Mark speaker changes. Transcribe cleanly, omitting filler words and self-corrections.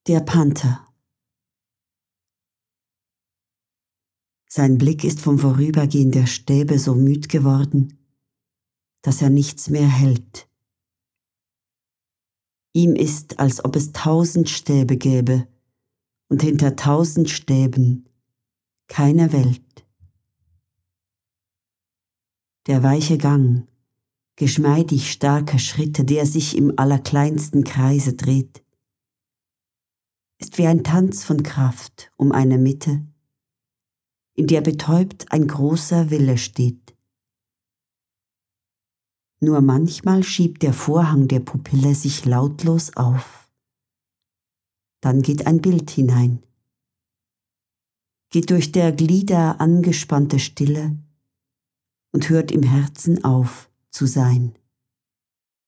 Speaker 1: Der Panther. Sein Blick ist vom Vorübergehen der Stäbe so müd geworden, dass er nichts mehr hält. Ihm ist, als ob es 1000 Stäbe gäbe und hinter 1000 Stäben keine Welt. Der weiche Gang, geschmeidig starke Schritte, der sich im allerkleinsten Kreise dreht, ist wie ein Tanz von Kraft um eine Mitte, in der betäubt ein großer Wille steht. Nur manchmal schiebt der Vorhang der Pupille sich lautlos auf. Dann geht ein Bild hinein, geht durch der Glieder angespannte Stille und hört im Herzen auf zu sein.